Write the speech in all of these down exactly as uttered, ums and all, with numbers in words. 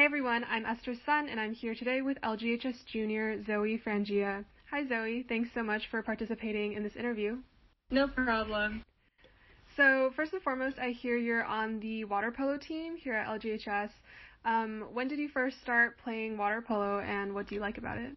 everyone, I'm Esther's son, and I'm here today with L G H S junior Zoe Frangia. Hi Zoe, thanks so much for participating in this interview. No problem. So first and foremost, I hear you're on the water polo team here at L G H S. Um, when did you first start playing water polo, and what do you like about it?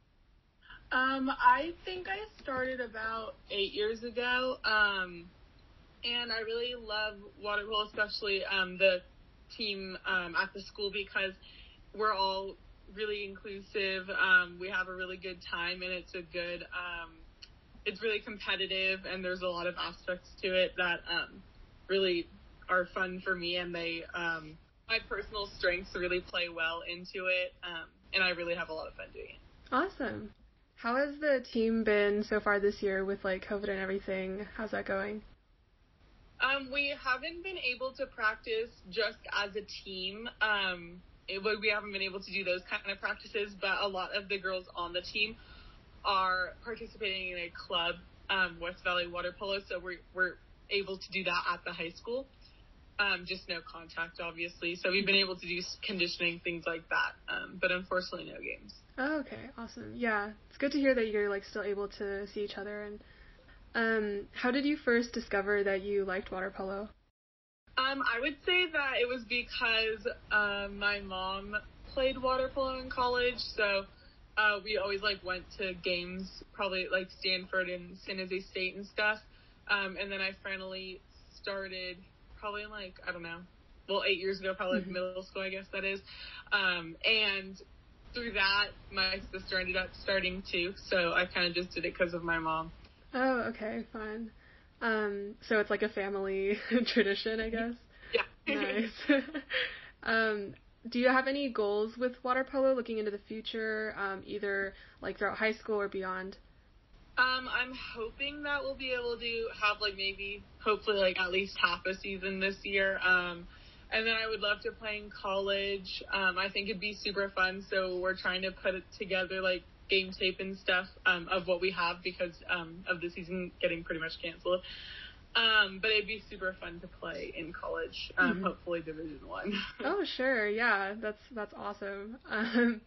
Um, I think I started about eight years ago, um, and I really love water polo, especially um, the team um, at the school, because we're all really inclusive. Um, we have a really good time, and it's a good, um, it's really competitive, and there's a lot of aspects to it that um, really are fun for me, and they, um, my personal strengths really play well into it, um, and I really have a lot of fun doing it. Awesome. How has the team been so far this year with like COVID and everything? How's that going? Um, we haven't been able to practice just as a team. Um, it, we haven't been able to do those kind of practices, but a lot of the girls on the team are participating in a club, um, West Valley Water Polo, so we're, we're able to do that at the high school. Um, just no contact, obviously. So we've been able to do conditioning, things like that, um, but unfortunately no games. Oh, okay, awesome. Yeah, it's good to hear that you're like still able to see each other. And um, how did you first discover that you liked water polo? Um, I would say that it was because uh, my mom played water polo in college, so uh, we always like went to games, probably like Stanford and San Jose State and stuff. Um, and then I finally started probably in like, I don't know, well, eight years ago, probably mm-hmm. middle school, I guess that is. Um, and through that, my sister ended up starting too, so I kind of just did it because of my mom. Oh, okay, fun. Um, so it's like a family tradition, I guess? Yeah. Nice. um, do you have any goals with water polo looking into the future, um, either like throughout high school or beyond? Um, I'm hoping that we'll be able to have like maybe, hopefully like at least half a season this year. Um, and then I would love to play in college. Um, I think it'd be super fun. So we're trying to put it together like game tape and stuff um, of what we have because um, of the season getting pretty much canceled. Um, but it'd be super fun to play in college, um, mm-hmm. hopefully Division One. Oh, sure. Yeah, that's that's awesome. Um,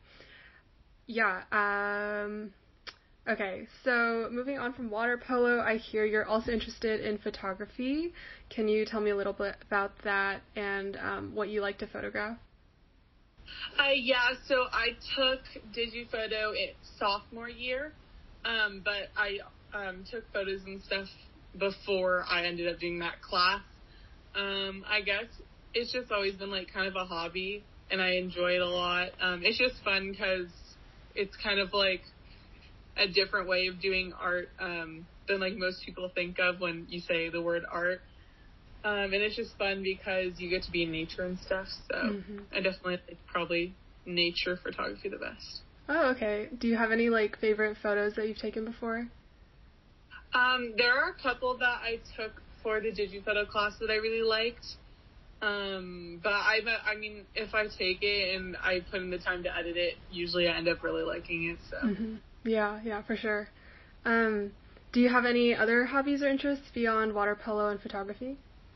yeah. Um, okay, so moving on from water polo, I hear you're also interested in photography. Can you tell me a little bit about that and um, what you like to photograph? Uh, yeah, so I took DigiPhoto in sophomore year, um, but I um, took photos and stuff before I ended up doing that class. Um, I guess it's just always been like kind of a hobby, and I enjoy it a lot. Um, it's just fun because it's kind of like a different way of doing art um, than like most people think of when you say the word art. Um, and it's just fun because you get to be in nature and stuff. So mm-hmm. I definitely think probably nature photography the best. Oh, okay. Do you have any like favorite photos that you've taken before? Um, there are a couple that I took for the DigiPhoto class that I really liked. Um, but I, I mean, if I take it and I put in the time to edit it, usually I end up really liking it. So. Mm-hmm. Yeah, yeah, for sure. Um, do you have any other hobbies or interests beyond water polo and photography?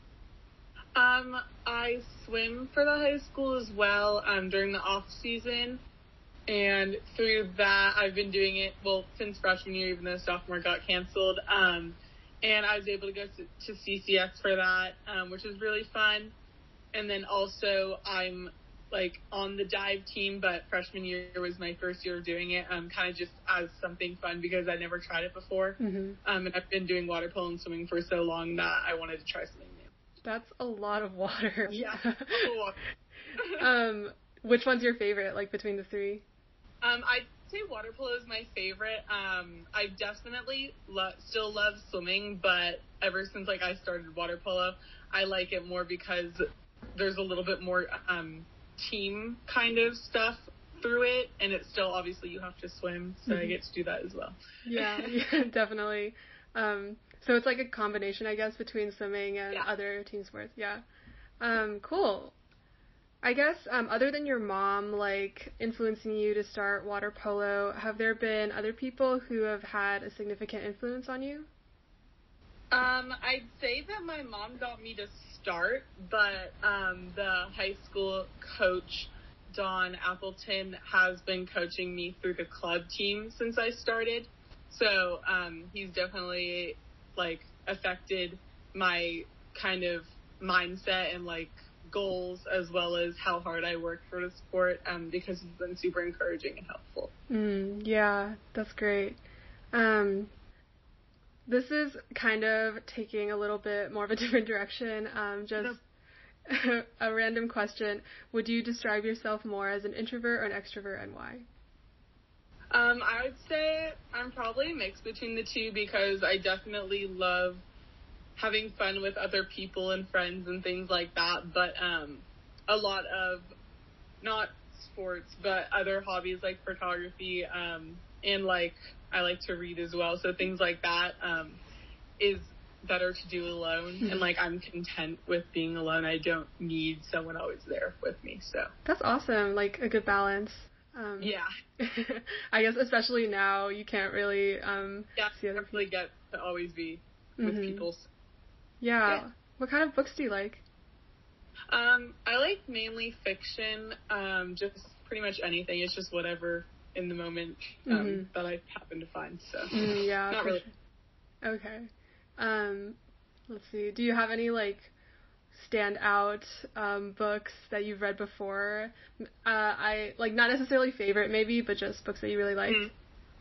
Um, I swim for the high school as well, um, during the off season, and through that, I've been doing it, well, since freshman year, even though sophomore got canceled, um, and I was able to go to, to C C X for that, um, which was really fun, and then also, I'm, like, on the dive team, but freshman year was my first year of doing it, um, kind of just as something fun, because I never tried it before, mm-hmm. um, and I've been doing water polo and swimming for so long that I wanted to try something new. That's a lot of water. Yeah. um, which one's your favorite, like, between the three? Um, I'd say water polo is my favorite. Um, I definitely lo- still love swimming, but ever since, like, I started water polo, I like it more because there's a little bit more um, team kind of stuff through it, and it's still, obviously, you have to swim, so mm-hmm. I get to do that as well. Yeah, yeah, definitely. Um, so it's like a combination, I guess, between swimming and yeah. other team sports. Yeah. Um, cool. I guess, um, other than your mom, like, influencing you to start water polo, have there been other people who have had a significant influence on you? Um, I'd say that my mom got me to start, but um, the high school coach Don Appleton has been coaching me through the club team since I started. So um, he's definitely, like, affected my kind of mindset and, like, goals as well as how hard I work for the sport um, because he's been super encouraging and helpful. Mm, yeah, that's great. Um, this is kind of taking a little bit more of a different direction. Um, just a random question. Would you describe yourself more as an introvert or an extrovert, and why? Um, I would say I'm probably a mix between the two because I definitely love having fun with other people and friends and things like that. But um, a lot of, not sports, but other hobbies like photography um, and like I like to read as well. So things like that um, is better to do alone. Mm-hmm. And like I'm content with being alone. I don't need someone always there with me. So that's awesome. Like a good balance. Um, yeah. I guess especially now you can't really um, yeah, see other people. Yeah, get to always be with mm-hmm. people. Yeah. yeah. What kind of books do you like? Um, I like mainly fiction. Um, just pretty much anything. It's just whatever in the moment um, mm-hmm. that I happen to find. So mm, yeah, not really. Sure. Okay. Um, let's see. Do you have any like stand out um, books that you've read before? Uh, I like not necessarily favorite maybe, but just books that you really like. Mm.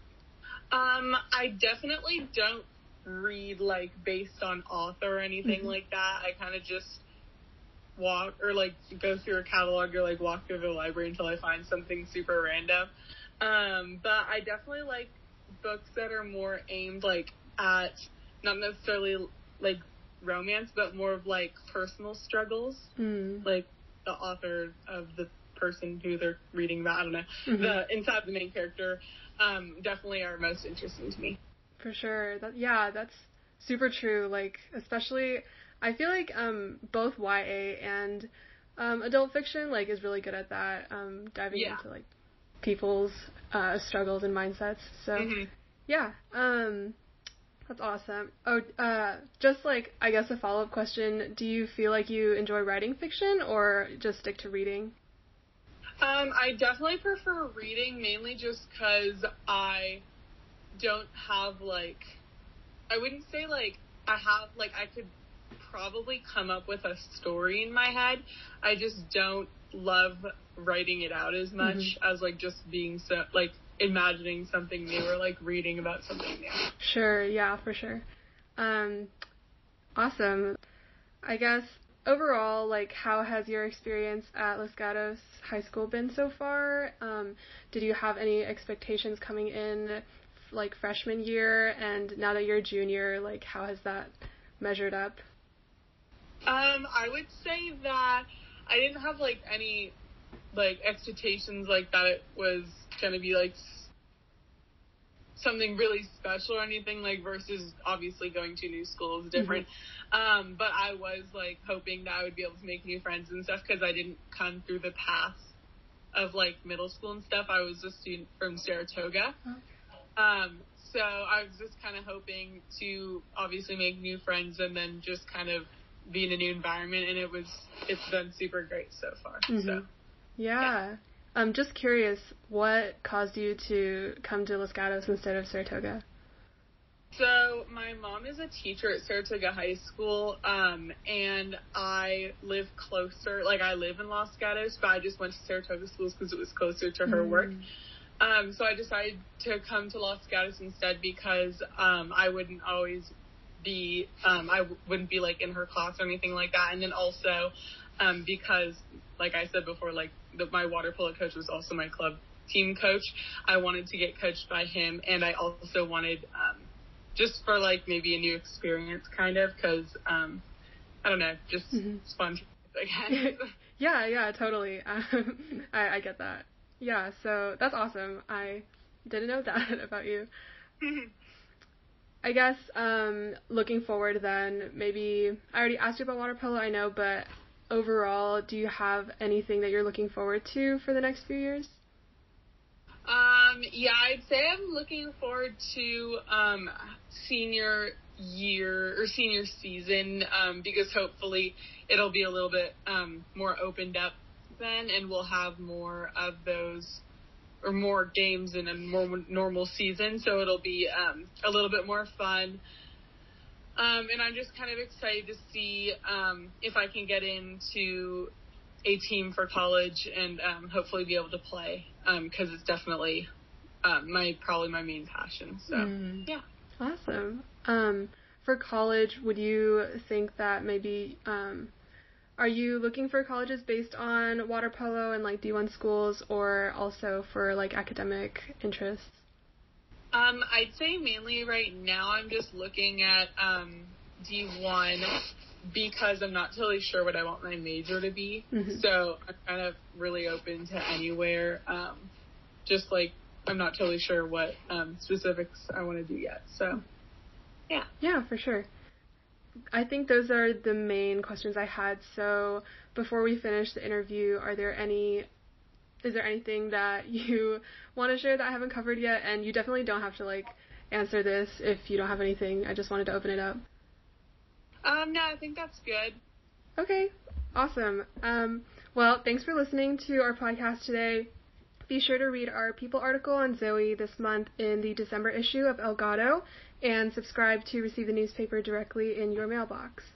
Um, I definitely don't read like based on author or anything mm-hmm. like that. I kind of just walk or like go through a catalog or like walk through the library until I find something super random. Um, but I definitely like books that are more aimed like at not necessarily like romance, but more of like personal struggles. Mm. Like the author of the person who they're reading about, I don't know, mm-hmm. the inside the main character, um, definitely are most interesting to me. For sure. That, yeah, that's super true. Like, especially, I feel like um, both Y A and um, adult fiction, like, is really good at that, um, diving yeah. into, like, people's uh, struggles and mindsets. So, mm-hmm. yeah, um, that's awesome. Oh, uh, just, like, I guess a follow-up question, do you feel like you enjoy writing fiction or just stick to reading? Um, I definitely prefer reading, mainly just because I don't have, like, I wouldn't say, like, I have, like, I could probably come up with a story in my head. I just don't love writing it out as much mm-hmm. as, like, just being, so, like, imagining something new or, like, reading about something new. Sure, yeah, for sure. Um, awesome. I guess, overall, like, how has your experience at Los Gatos High School been so far? Um, did you have any expectations coming in, like, freshman year, and now that you're a junior, like, how has that measured up? Um, I would say that I didn't have, like, any, like, expectations, like, that it was gonna be, like, something really special or anything, like, versus obviously going to a new school is different. Mm-hmm. Um, but I was, like, hoping that I would be able to make new friends and stuff because I didn't come through the path of, like, middle school and stuff. I was a student from Saratoga. Okay. Um, so I was just kind of hoping to obviously make new friends and then just kind of be in a new environment, and it was, it's been super great so far. Mm-hmm. So, yeah. yeah. I'm just curious, what caused you to come to Los Gatos instead of Saratoga? So my mom is a teacher at Saratoga High School, um, and I live closer, like I live in Los Gatos, but I just went to Saratoga schools because it was closer to her mm. work. Um, so I decided to come to Los Gatos instead because um, I wouldn't always be, um, I w- wouldn't be like in her class or anything like that. And then also um, because, like I said before, like the, my water polo coach was also my club team coach. I wanted to get coached by him, and I also wanted um, just for like maybe a new experience, kind of, because um, I don't know, just mm-hmm. fun. I guess. yeah, yeah, totally. Um, I, I get that. Yeah, so that's awesome. I didn't know that about you. I guess um, looking forward then, maybe, I already asked you about water polo, I know, but overall, do you have anything that you're looking forward to for the next few years? Um, yeah, I'd say I'm looking forward to um, senior year or senior season um, because hopefully it'll be a little bit um, more opened up then, and we'll have more of those or more games in a more normal season. So it'll be um, a little bit more fun. Um, and I'm just kind of excited to see um, if I can get into a team for college and um, hopefully be able to play because um, it's definitely um, my probably my main passion. So, mm. yeah. Awesome. Um, for college, would you think that maybe um, are you looking for colleges based on water polo and like D one schools or also for like academic interests? Um, I'd say mainly right now I'm just looking at um, D one because I'm not totally sure what I want my major to be. Mm-hmm. So I'm kind of really open to anywhere. Um, just like I'm not totally sure what um, specifics I want to do yet. So, yeah. Yeah, for sure. I think those are the main questions I had. So before we finish the interview, are there any, is there anything that you want to share that I haven't covered yet? And you definitely don't have to like answer this if you don't have anything. I just wanted to open it up. Um, no, I think that's good. Okay, awesome. Um, well, thanks for listening to our podcast today. Be sure to read our People article on Zoe this month in the December issue of Elgato and subscribe to receive the newspaper directly in your mailbox.